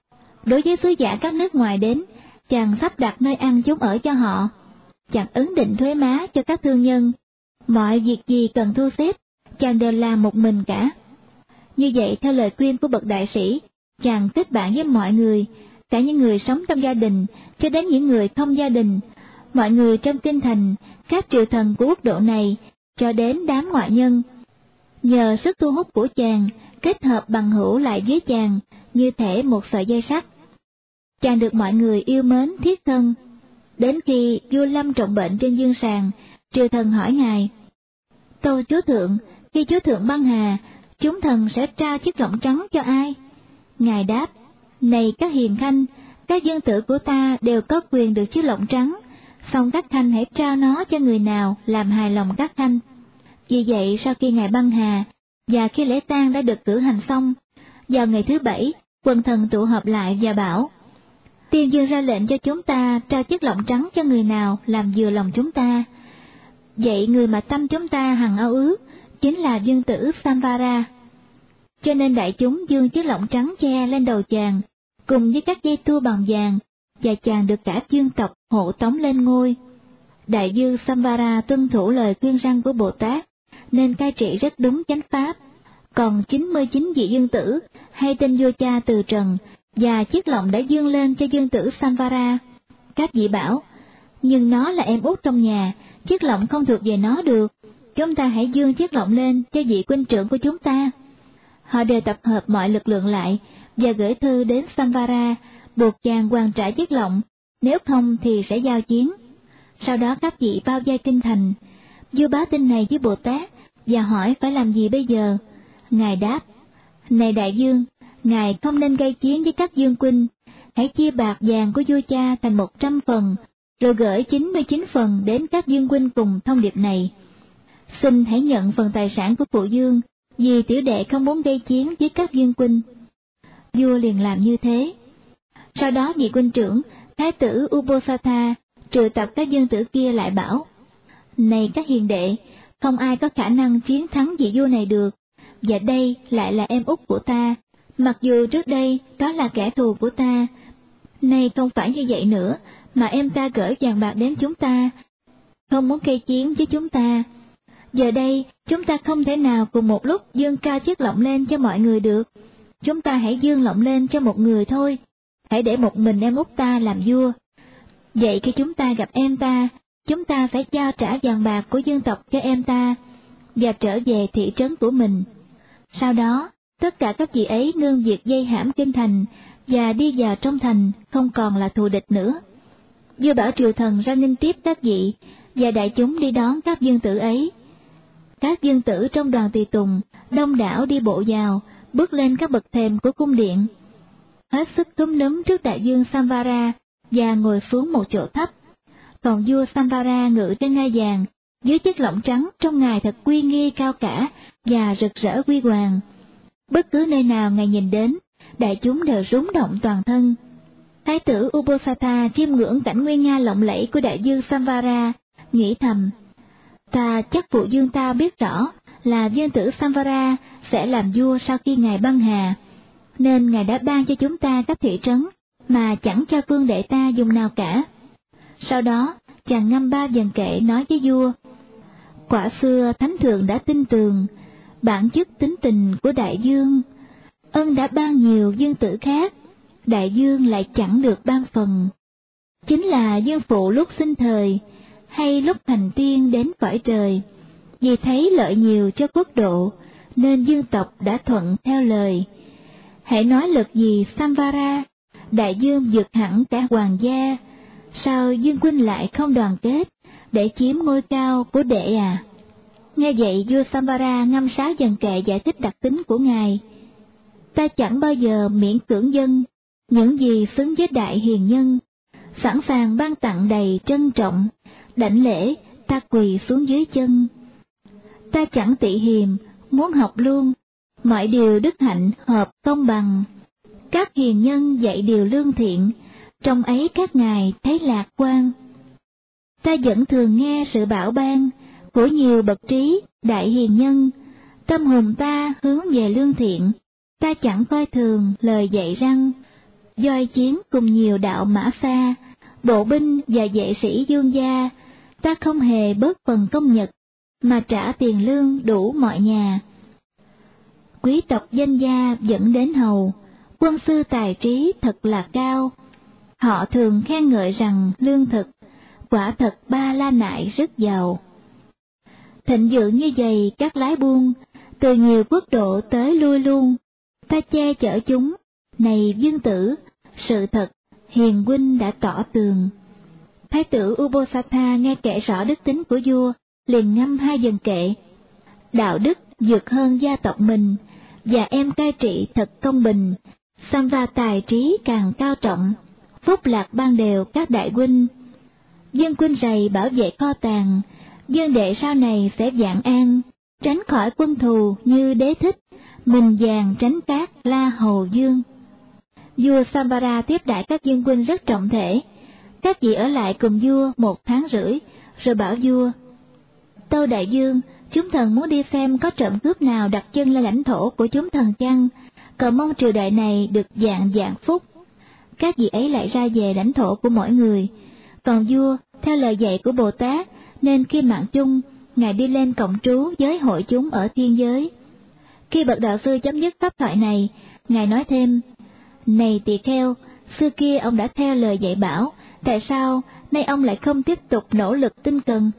Đối với sứ giả các nước ngoài đến, chàng sắp đặt nơi ăn chốn ở cho họ. Chàng ấn định thuế má cho các thương nhân. Mọi việc gì cần thu xếp, chàng đều làm một mình cả. Như vậy, theo lời khuyên của bậc đại sĩ, chàng kết bạn với mọi người, cả những người sống trong gia đình cho đến những người không gia đình, mọi người trong kinh thành, các triều thần của quốc độ này, cho đến đám ngoại nhân. Nhờ sức thu hút của chàng, kết hợp bằng hữu lại với chàng như thể một sợi dây sắt. Chàng được mọi người yêu mến thiết thân. Đến khi vua lâm trọng bệnh trên dương sàng, triều thần hỏi ngài: Tâu chúa thượng, khi chúa thượng băng hà, chúng thần sẽ trao chiếc lọng trắng cho ai? Ngài đáp: Này các hiền khanh, các dương tử của ta đều có quyền được chiếc lọng trắng, song các khanh hãy trao nó cho người nào làm hài lòng các khanh. Vì vậy, sau khi ngài băng hà và khi lễ tang đã được cử hành xong, vào ngày thứ bảy, quần thần tụ họp lại và bảo: Tiên dương ra lệnh cho chúng ta trao chiếc lọng trắng cho người nào làm vừa lòng chúng ta. Vậy người mà tâm chúng ta hằng ao ước chính là dương tử Samvara. Cho nên đại chúng dương chiếc lọng trắng che lên đầu chàng, cùng với các dây tua bằng vàng, và chàng được cả dương tộc hộ tống lên ngôi. Đại dương Samvara tuân thủ lời khuyên răn của Bồ Tát, nên cai trị rất đúng chánh pháp. Còn chín mươi chín vị dương tử hay tên vua cha từ trần, và chiếc lọng đã dương lên cho dương tử Samvara. Các vị bảo: Nhưng nó là em út trong nhà, chiếc lọng không thuộc về nó được. Chúng ta hãy dương chiếc lọng lên cho vị huynh trưởng của chúng ta. Họ đều tập hợp mọi lực lượng lại và gửi thư đến Samvara, buộc chàng hoàn trả chiếc lọng, nếu không thì sẽ giao chiến. Sau đó các vị bao vây kinh thành. Vua báo tin này với Bồ Tát và hỏi phải làm gì bây giờ. Ngài đáp: Này đại dương, ngài không nên gây chiến với các dương huynh. Hãy chia bạc vàng của vua cha thành một trăm phần, rồi gửi chín mươi chín phần đến các dương huynh cùng thông điệp này: Xin hãy nhận phần tài sản của phụ dương, vì tiểu đệ không muốn gây chiến với các dương huynh. Vua liền làm như thế. Sau đó vị huynh trưởng, thái tử Ubosatha, triệu tập các dương tử kia lại bảo: Này các hiền đệ, không ai có khả năng chiến thắng vị vua này được, và đây lại là em út của ta, mặc dù trước đây đó là kẻ thù của ta. Nay không phải như vậy nữa, mà em ta gửi vàng bạc đến chúng ta, không muốn gây chiến với chúng ta. Giờ đây chúng ta không thể nào cùng một lúc dương cao chiếc lọng lên cho mọi người được. chúng ta hãy dương lộng lên cho một người thôi, hãy để một mình em út ta làm vua. Vậy khi chúng ta gặp em ta, chúng ta phải trao trả vàng bạc của dân tộc cho em ta, và trở về thị trấn của mình. Sau đó, tất cả các vị ấy ngưng việc dây hãm kinh thành, và đi vào trong thành, không còn là thù địch nữa. Vua bảo triều thần ra nghênh tiếp các vị, và đại chúng đi đón các vương tử ấy. Các vương tử trong đoàn tùy tùng, đông đảo đi bộ vào, bước lên các bậc thềm của cung điện. Hết sức túm núm trước đại vương Samvara, và ngồi xuống một chỗ thấp. Còn vua Samvara ngự trên ngai vàng, dưới chiếc lọng trắng trong ngài thật uy nghi cao cả và rực rỡ huy hoàng. Bất cứ nơi nào ngài nhìn đến, đại chúng đều rúng động toàn thân. Thái tử Ubosatha chiêm ngưỡng cảnh nguy nga lộng lẫy của đại vương Samvara, nghĩ thầm: ta chắc phụ vương ta biết rõ là vương tử Samvara sẽ làm vua sau khi ngài băng hà, nên ngài đã ban cho chúng ta các thị trấn mà chẳng cho vương đệ ta dùng nào cả. Sau đó, chàng ngâm ba vần kệ nói với vua: quả xưa thánh thượng đã tin tường, bản chất tính tình của đại vương, ân đã ban nhiều vương tử khác, đại vương lại chẳng được ban phần. Chính là vương phụ lúc sinh thời, hay lúc thành tiên đến cõi trời, vì thấy lợi nhiều cho quốc độ, nên vương tộc đã thuận theo lời. Hãy nói lực gì Samvara, đại vương vượt hẳn cả hoàng gia, sao vương huynh lại không đoàn kết để chiếm ngôi cao của đệ à? Nghe vậy vua Samvara ngâm sáu vần kệ giải thích đặc tính của ngài: ta chẳng bao giờ miễn cưỡng dân, những gì xứng với đại hiền nhân, sẵn sàng ban tặng đầy trân trọng, đảnh lễ ta quỳ xuống dưới chân. Ta chẳng tị hiềm, muốn học luôn, mọi điều đức hạnh hợp công bằng. Các hiền nhân dạy điều lương thiện, trong ấy các ngài thấy lạc quan. Ta vẫn thường nghe sự bảo ban của nhiều bậc trí, đại hiền nhân, tâm hồn ta hướng về lương thiện, ta chẳng coi thường lời dạy răng. Doi chiến cùng nhiều đạo mã xa, bộ binh và vệ sĩ dương gia, ta không hề bớt phần công nhật, mà trả tiền lương đủ mọi nhà. Quý tộc danh gia dẫn đến hầu, quân sư tài trí thật là cao. Họ thường khen ngợi rằng lương thực, quả thật ba la nại rất giàu. Thịnh vượng như vậy các lái buôn, từ nhiều quốc độ tới lui luôn, ta che chở chúng, này vương tử, sự thật, hiền huynh đã tỏ tường. Thái tử Ubosatha nghe kể rõ đức tính của vua, liền ngâm hai vần kệ: đạo đức vượt hơn gia tộc mình, và em cai trị thật công bình, Samva tài trí càng cao trọng, phúc lạc ban đều các đại huynh. Dân huynh rầy bảo vệ kho tàng, dân đệ sau này sẽ vạn an, tránh khỏi quân thù như đế thích, mình vàng tránh cát la hầu dương. Vua Samvara tiếp đãi các dân huynh rất trọng thể. Các vị ở lại cùng vua một tháng rưỡi, rồi bảo vua: tâu đại vương, chúng thần muốn đi xem có trộm cướp nào đặt chân lên lãnh thổ của chúng thần chăng, cầu mong triều đại này được vạn vạn phúc. Các vị ấy lại ra về lãnh thổ của mỗi người. Còn vua, theo lời dạy của Bồ Tát, nên khi mạng chung, ngài đi lên cộng trú với hội chúng ở thiên giới. Khi bậc đạo sư chấm dứt pháp thoại này, ngài nói thêm: này tỳ kheo, xưa kia ông đã theo lời dạy bảo, tại sao nay ông lại không tiếp tục nỗ lực tinh cần?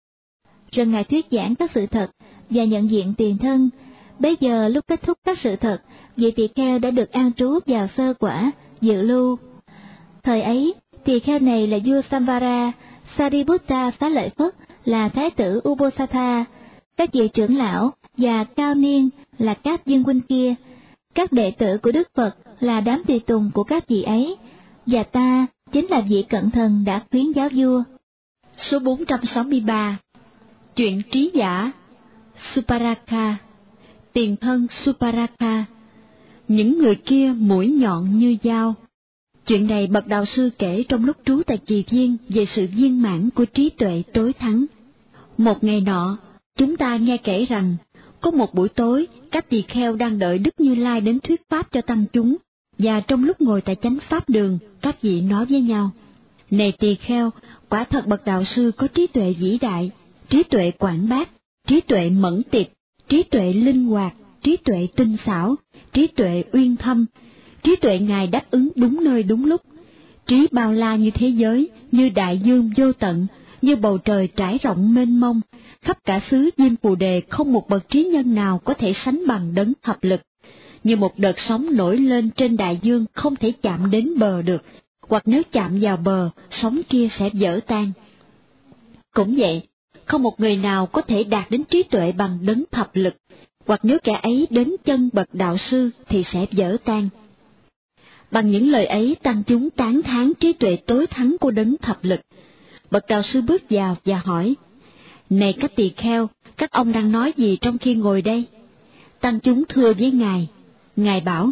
Rồi ngài thuyết giảng các sự thật và nhận diện tiền thân. Bấy giờ lúc kết thúc các sự thật, vị tỳ kheo đã được an trú vào sơ quả, dự lưu. Thời ấy, tỳ kheo này là vua Samvara, Sariputta Xá Lợi Phất là thái tử Ubosatha, các vị trưởng lão và cao niên là các dương huynh kia, các đệ tử của Đức Phật là đám tùy tùng của các vị ấy, và ta chính là vị cận thần đã khuyến giáo vua. Số bốn trăm sáu mươi ba. Chuyện trí giả Suparaka. Tiền thân Suparaka. Những người kia mũi nhọn như dao. Chuyện này bậc đạo sư kể trong lúc trú tại Trì Thiên về sự viên mãn của trí tuệ tối thắng. Một ngày nọ, chúng ta nghe kể rằng, có một buổi tối, các tỳ kheo đang đợi Đức Như Lai đến thuyết pháp cho tăng chúng, và trong lúc ngồi tại chánh pháp đường, các vị nói với nhau: này tỳ kheo, quả thật bậc đạo sư có trí tuệ vĩ đại, trí tuệ quảng bác, trí tuệ mẫn tiệp, trí tuệ linh hoạt, trí tuệ tinh xảo, trí tuệ uyên thâm, trí tuệ Ngài đáp ứng đúng nơi đúng lúc, trí bao la như thế giới, như đại dương vô tận, như bầu trời trải rộng mênh mông, khắp cả xứ Diêm Phù Đề không một bậc trí nhân nào có thể sánh bằng đấng thập lực, như một đợt sóng nổi lên trên đại dương không thể chạm đến bờ được, hoặc nếu chạm vào bờ, sóng kia sẽ vỡ tan. Cũng vậy, không một người nào có thể đạt đến trí tuệ bằng đấng thập lực, hoặc nếu kẻ ấy đến chân bậc đạo sư thì sẽ vỡ tan. Bằng những lời ấy tăng chúng tán thán trí tuệ tối thắng của đấng thập lực. Bậc đạo sư bước vào và hỏi, này các tỳ kheo, các ông đang nói gì trong khi ngồi đây? Tăng chúng thưa với Ngài. Ngài bảo,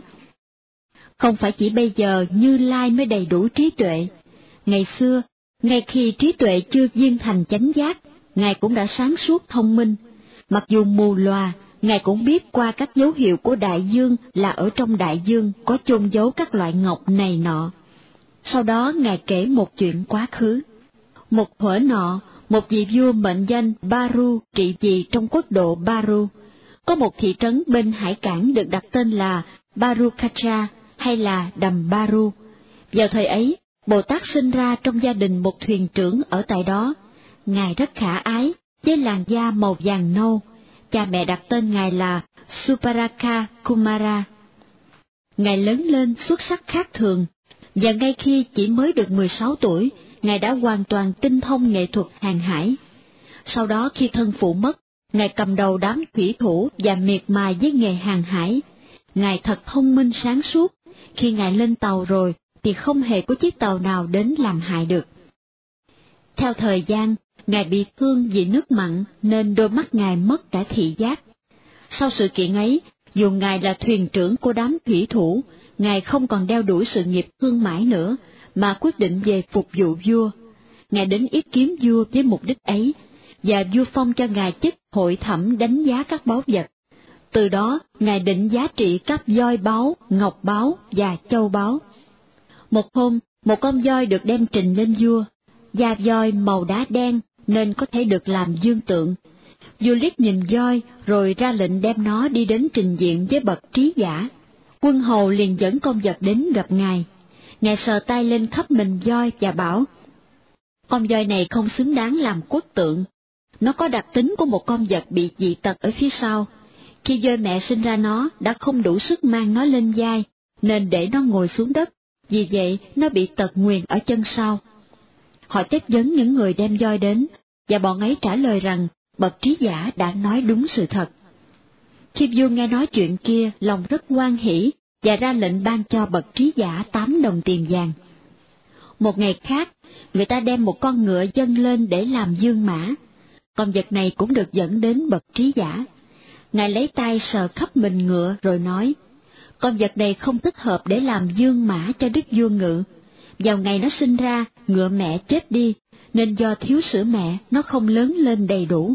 không phải chỉ bây giờ Như Lai mới đầy đủ trí tuệ. Ngày xưa, ngay khi trí tuệ chưa viên thành chánh giác, Ngài cũng đã sáng suốt thông minh. Mặc dù mù lòa, Ngài cũng biết qua các dấu hiệu của đại dương là ở trong đại dương có chôn giấu các loại ngọc này nọ. Sau đó Ngài kể một chuyện quá khứ. Một thuở nọ, một vị vua mệnh danh Baru trị vì trong quốc độ Baru. Có một thị trấn bên hải cảng được đặt tên là Barukacha hay là Đầm Baru. Vào thời ấy, Bồ Tát sinh ra trong gia đình một thuyền trưởng ở tại đó. Ngài rất khả ái, với làn da màu vàng nâu. Cha mẹ đặt tên Ngài là Suparaka Kumara. Ngài lớn lên xuất sắc khác thường, và ngay khi chỉ mới được mười sáu tuổi, Ngài đã hoàn toàn tinh thông nghệ thuật hàng hải. Sau đó khi thân phụ mất, Ngài cầm đầu đám thủy thủ và miệt mài với nghề hàng hải. Ngài thật thông minh sáng suốt, khi Ngài lên tàu rồi thì không hề có chiếc tàu nào đến làm hại được. Theo thời gian, Ngài bị thương vì nước mặn nên đôi mắt Ngài mất cả thị giác. Sau sự kiện ấy, dù Ngài là thuyền trưởng của đám thủy thủ, Ngài không còn đeo đuổi sự nghiệp thương mại nữa, mà quyết định về phục vụ vua. Ngài đến yết kiến vua với mục đích ấy, và vua phong cho Ngài chức hội thẩm đánh giá các báu vật. Từ đó, Ngài định giá trị các voi báu, ngọc báu và châu báu. Một hôm, một con voi được đem trình lên vua. Da voi màu đá đen nên có thể được làm dương tượng. Vua liếc nhìn voi rồi ra lệnh đem nó đi đến trình diện với bậc trí giả. Quân hầu liền dẫn con vật đến gặp Ngài. Ngài sờ tay lên khắp mình voi và bảo, con voi này không xứng đáng làm quốc tượng. Nó có đặc tính của một con vật bị dị tật ở phía sau. Khi voi mẹ sinh ra nó đã không đủ sức mang nó lên vai, nên để nó ngồi xuống đất, vì vậy nó bị tật nguyền ở chân sau. Họ chất vấn những người đem voi đến, và bọn ấy trả lời rằng bậc trí giả đã nói đúng sự thật. Khi vua nghe nói chuyện kia, lòng rất hoan hỉ, và ra lệnh ban cho bậc trí giả tám đồng tiền vàng. Một ngày khác, người ta đem một con ngựa dâng lên để làm dương mã. Con vật này cũng được dẫn đến bậc trí giả. Ngài lấy tay sờ khắp mình ngựa rồi nói, con vật này không thích hợp để làm dương mã cho đức vua ngự. Vào ngày nó sinh ra, ngựa mẹ chết đi, nên do thiếu sữa mẹ, nó không lớn lên đầy đủ.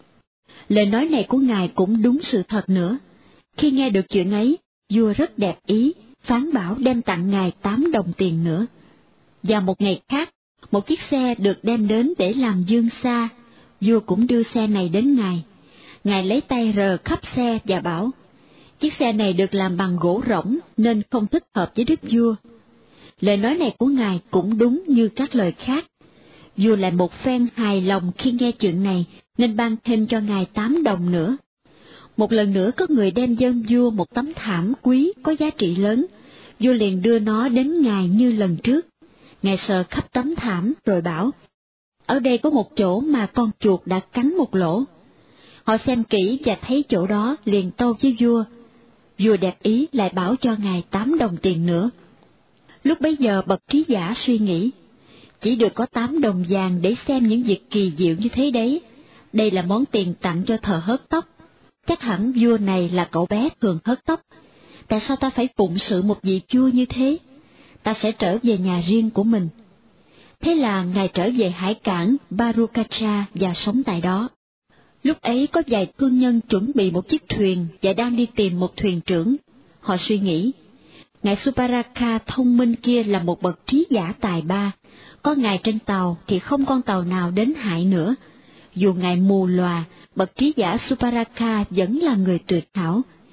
Lời nói này của Ngài cũng đúng sự thật nữa. Khi nghe được chuyện ấy, vua rất đẹp ý, phán bảo đem tặng Ngài tám đồng tiền nữa. Vào một ngày khác, một chiếc xe được đem đến để làm dương xa, vua cũng đưa xe này đến Ngài. Ngài lấy tay rờ khắp xe và bảo, chiếc xe này được làm bằng gỗ rỗng nên không thích hợp với đức vua. Lời nói này của Ngài cũng đúng như các lời khác. Vua lại một phen hài lòng khi nghe chuyện này, nên ban thêm cho Ngài tám đồng nữa. Một lần nữa có người đem dâng vua một tấm thảm quý có giá trị lớn, vua liền đưa nó đến Ngài như lần trước. Ngài sờ khắp tấm thảm rồi bảo, ở đây có một chỗ mà con chuột đã cắn một lỗ. Họ xem kỹ và thấy chỗ đó liền tâu với vua. Vua đẹp ý lại bảo cho Ngài tám đồng tiền nữa. Lúc bấy giờ bậc trí giả suy nghĩ, chỉ được có tám đồng vàng để xem những việc kỳ diệu như thế đấy. Đây là món tiền tặng cho thợ hớt tóc. Chắc hẳn vua này là cậu bé thường hớt tóc. Tại sao ta phải phụng sự một vị vua như thế? Ta sẽ trở về nhà riêng của mình. Thế là Ngài trở về hải cảng Barukacha và sống tại đó. Lúc ấy có vài thương nhân chuẩn bị một chiếc thuyền và đang đi tìm một thuyền trưởng. Họ suy nghĩ, Ngài Suparaka thông minh kia là một bậc trí giả tài ba, có Ngài trên tàu thì không con tàu nào đến hại nữa. Dù Ngài mù lòa, bậc trí giả Suparaka vẫn là người tuyệt hảo.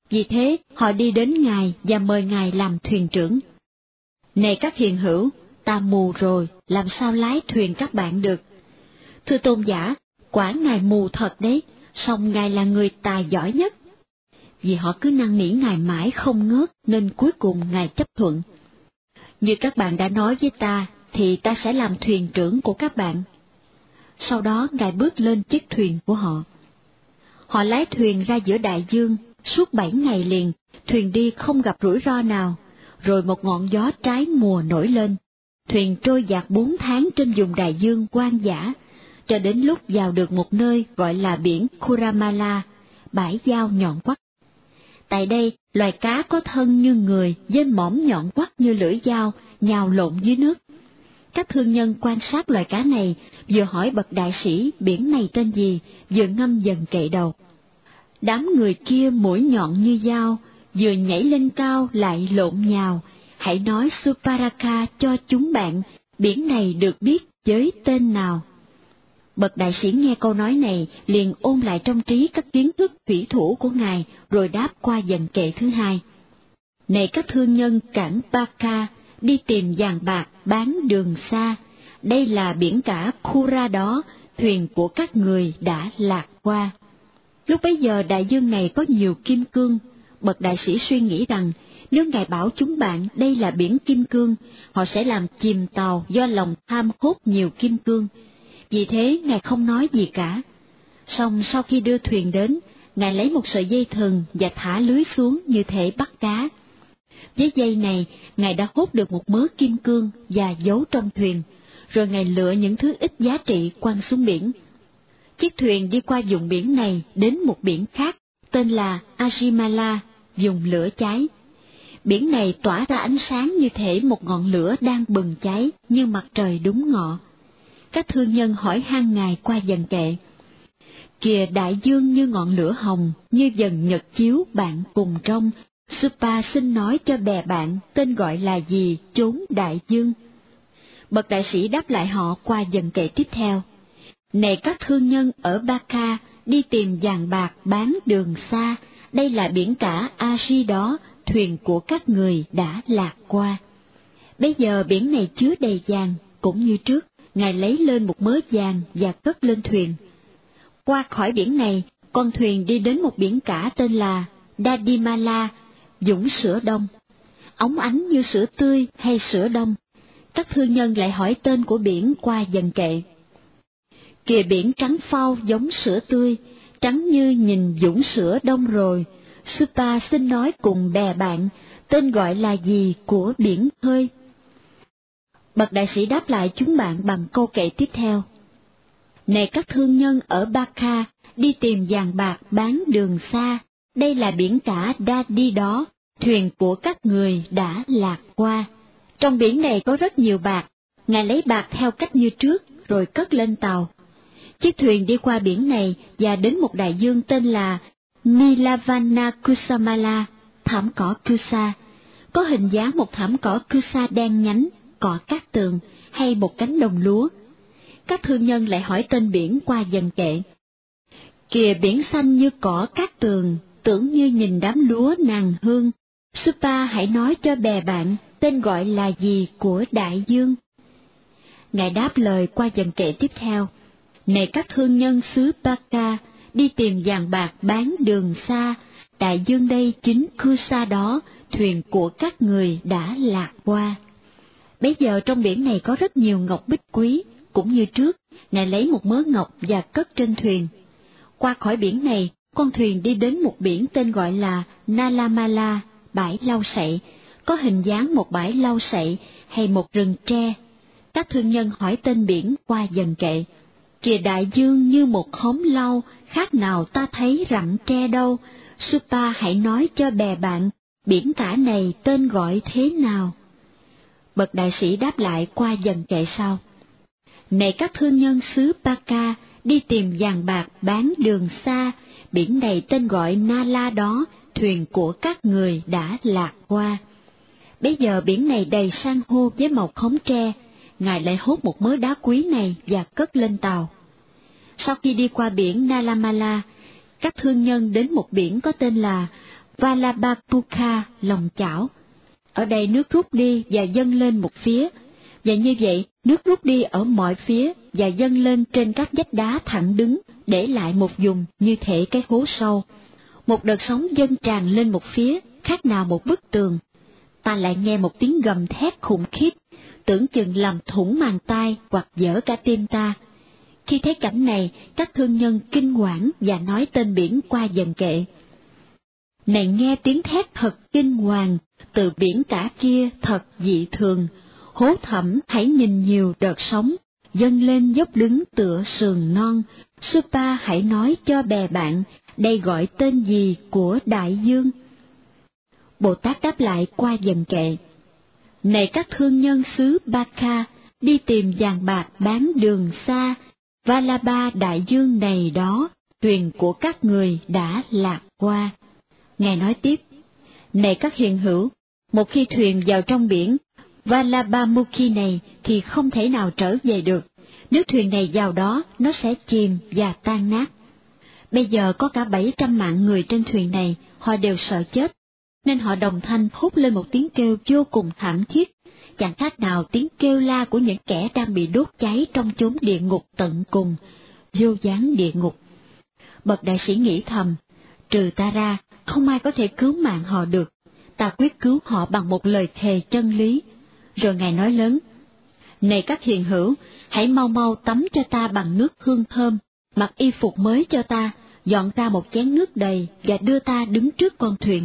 Vì thế, họ đi đến Ngài và mời Ngài làm thuyền trưởng. Này các hiền hữu, ta mù rồi, làm sao lái thuyền các bạn được? Thưa tôn giả, quả Ngài mù thật đấy, song Ngài là người tài giỏi nhất. Vì họ cứ năn nỉ Ngài mãi không ngớt, nên cuối cùng Ngài chấp thuận. Như các bạn đã nói với ta, thì ta sẽ làm thuyền trưởng của các bạn. Sau đó Ngài bước lên chiếc thuyền của họ. Họ lái thuyền ra giữa đại dương, suốt bảy ngày liền, thuyền đi không gặp rủi ro nào, rồi một ngọn gió trái mùa nổi lên. Thuyền trôi dạt bốn tháng trên vùng đại dương hoang dã, cho đến lúc vào được một nơi gọi là biển Kuramala, bãi dao nhọn quắt. Tại đây, loài cá có thân như người với mõm nhọn quắt như lưỡi dao nhào lộn dưới nước. Các thương nhân quan sát loài cá này, vừa hỏi bậc đại sĩ biển này tên gì, vừa ngâm dần kệ đầu. Đám người kia mũi nhọn như dao, vừa nhảy lên cao lại lộn nhào. Hãy nói Suparaka cho chúng bạn, biển này được biết với tên nào. Bậc đại sĩ nghe câu nói này, liền ôn lại trong trí các kiến thức thủy thủ của Ngài, rồi đáp qua dần kệ thứ hai. Này các thương nhân cảng Baka, đi tìm vàng bạc bán đường xa, đây là biển cả Kura đó, thuyền của các người đã lạc qua. Lúc bấy giờ đại dương này có nhiều kim cương. Bậc đại sĩ suy nghĩ rằng, nếu Ngài bảo chúng bạn đây là biển kim cương, họ sẽ làm chìm tàu do lòng tham hút nhiều kim cương. Vì thế Ngài không nói gì cả. Song sau khi đưa thuyền đến, Ngài lấy một sợi dây thừng và thả lưới xuống như thể bắt cá. Với dây này, Ngài đã hút được một mớ kim cương và giấu trong thuyền, rồi Ngài lựa những thứ ít giá trị quăng xuống biển. Chiếc thuyền đi qua vùng biển này đến một biển khác, tên là Ajimala, vùng lửa cháy. Biển này tỏa ra ánh sáng như thể một ngọn lửa đang bừng cháy như mặt trời đúng ngọ. Các thương nhân hỏi han Ngài qua dần kệ. Kìa đại dương như ngọn lửa hồng, như dần nhật chiếu bạn cùng trong. Supa xin nói cho bè bạn tên gọi là gì chốn đại dương. Bậc đại sĩ đáp lại họ qua dần kệ tiếp theo. Này các thương nhân ở Baka, đi tìm vàng bạc bán đường xa, đây là biển cả Aji đó, thuyền của các người đã lạc qua. Bây giờ biển này chứa đầy vàng, cũng như trước, Ngài lấy lên một mớ vàng và cất lên thuyền. Qua khỏi biển này, con thuyền đi đến một biển cả tên là Dadimala, dũng sữa đông. Óng ánh như sữa tươi hay sữa đông. Các thương nhân lại hỏi tên của biển qua dần kệ. Kìa biển trắng phau giống sữa tươi, trắng như nhìn dũng sữa đông rồi. Supa xin nói cùng bè bạn, tên gọi là gì của biển khơi? Bậc đại sĩ đáp lại chúng bạn bằng câu kệ tiếp theo. Này các thương nhân ở Baka, đi tìm vàng bạc bán đường xa, đây là biển cả Dadi đó, thuyền của các người đã lạc qua. Trong biển này có rất nhiều bạc, Ngài lấy bạc theo cách như trước, rồi cất lên tàu. Chiếc thuyền đi qua biển này và đến một đại dương tên là Nilavana Kusamala, thảm cỏ Kusa, có hình dáng một thảm cỏ Kusa đen nhánh, cỏ cát tường hay một cánh đồng lúa. Các thương nhân lại hỏi tên biển qua dần kệ. Kìa biển xanh như cỏ cát tường, tưởng như nhìn đám lúa nàng hương. Supa hãy nói cho bè bạn, tên gọi là gì của đại dương? Ngài đáp lời qua dần kệ tiếp theo. Này các thương nhân xứ Baka, đi tìm vàng bạc bán đường xa, đại dương đây chính Kusa đó, thuyền của các người đã lạc qua. Bây giờ trong biển này có rất nhiều ngọc bích quý, cũng như trước, Ngài lấy một mớ ngọc và cất trên thuyền. Qua khỏi biển này, con thuyền đi đến một biển tên gọi là Nalamala, bãi lau sậy, có hình dáng một bãi lau sậy hay một rừng tre. Các thương nhân hỏi tên biển qua dần kệ. Kìa đại dương như một khóm lau, khác nào ta thấy rặng tre đâu. Supa hãy nói cho bè bạn, biển cả này tên gọi thế nào? Bậc đại sĩ đáp lại qua dần kệ sau. Này các thương nhân xứ Baka, đi tìm vàng bạc bán đường xa, biển này tên gọi Nala đó, thuyền của các người đã lạc qua. Bây giờ biển này đầy san hô với màu khóm tre, Ngài lại hốt một mớ đá quý này và cất lên tàu. Sau khi đi qua biển Nalamala, các thương nhân đến một biển có tên là Vallabhakukha, lòng chảo. Ở đây nước rút đi và dâng lên một phía, và như vậy nước rút đi ở mọi phía và dâng lên trên các vách đá thẳng đứng, để lại một vùng như thể cái hố sâu. Một đợt sóng dâng tràn lên một phía, khác nào một bức tường. Ta lại nghe một tiếng gầm thét khủng khiếp, tưởng chừng làm thủng màng tai hoặc vỡ cả tim ta. Khi thấy cảnh này, các thương nhân kinh hoảng và nói tên biển qua dần kệ. Này nghe tiếng thét thật kinh hoàng, từ biển cả kia thật dị thường, hố thẳm hãy nhìn nhiều đợt sóng, dâng lên dốc đứng tựa sườn non. Supa hãy nói cho bè bạn, đây gọi tên gì của đại dương? Bồ Tát đáp lại qua dần kệ. Này các thương nhân xứ Ba-kha, đi tìm vàng bạc bán đường xa, Vallabha đại dương này đó, thuyền của các người đã lạc qua. Ngài nói tiếp, này các hiền hữu, một khi thuyền vào trong biển Vallabhamukhi này thì không thể nào trở về được. Nếu thuyền này vào đó, nó sẽ chìm và tan nát. Bây giờ có cả bảy trăm mạng người trên thuyền này, họ đều sợ chết, nên họ đồng thanh thốt lên một tiếng kêu vô cùng thảm thiết, chẳng khác nào tiếng kêu la của những kẻ đang bị đốt cháy trong chốn địa ngục tận cùng, vô gián địa ngục. Bậc đại sĩ nghĩ thầm, trừ ta ra, không ai có thể cứu mạng họ được, ta quyết cứu họ bằng một lời thề chân lý. Rồi Ngài nói lớn, này các hiền hữu, hãy mau mau tắm cho ta bằng nước hương thơm, mặc y phục mới cho ta, dọn ra một chén nước đầy và đưa ta đứng trước con thuyền.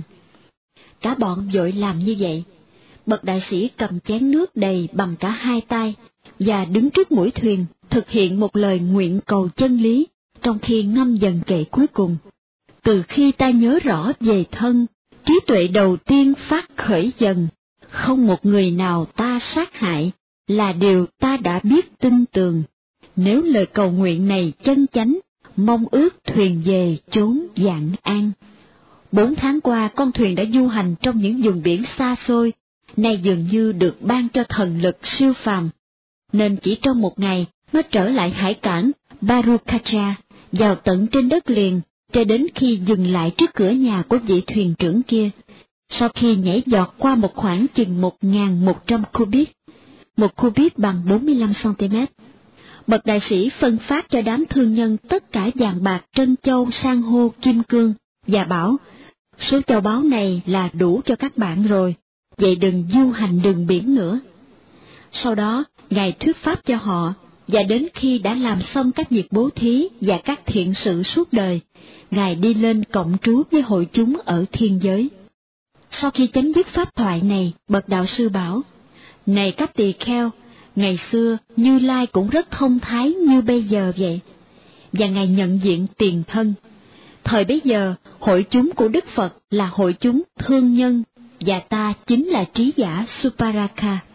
Cả bọn vội làm như vậy. Bậc đại sĩ cầm chén nước đầy bằng cả hai tay, và đứng trước mũi thuyền, thực hiện một lời nguyện cầu chân lý, trong khi ngâm dần kệ cuối cùng. Từ khi ta nhớ rõ về thân, trí tuệ đầu tiên phát khởi dần, không một người nào ta sát hại, là điều ta đã biết tin tường. Nếu lời cầu nguyện này chân chánh, mong ước thuyền về chốn vạn an. Bốn tháng qua con thuyền đã du hành trong những vùng biển xa xôi, nay dường như được ban cho thần lực siêu phàm, nên chỉ trong một ngày nó trở lại hải cảng Barukacha, vào tận trên đất liền, cho đến khi dừng lại trước cửa nhà của vị thuyền trưởng kia. Sau khi nhảy giọt qua một khoảng chừng một nghìn một trăm cubit, một cubit bằng bốn mươi lăm xăng-ti-mét, bậc đại sĩ phân phát cho đám thương nhân tất cả vàng bạc, trân châu, san hô, kim cương, và bảo, số châu báu này là đủ cho các bạn rồi, vậy đừng du hành đường biển nữa. Sau đó, Ngài thuyết pháp cho họ, và đến khi đã làm xong các việc bố thí và các thiện sự suốt đời, Ngài đi lên cộng trú với hội chúng ở thiên giới. Sau khi chấm dứt pháp thoại này, bậc đạo sư bảo, này các tỳ kheo, ngày xưa Như Lai cũng rất thông thái như bây giờ vậy, và Ngài nhận diện tiền thân. Thời bấy giờ, hội chúng của Đức Phật là hội chúng thương nhân, và ta chính là trí giả Suparaka.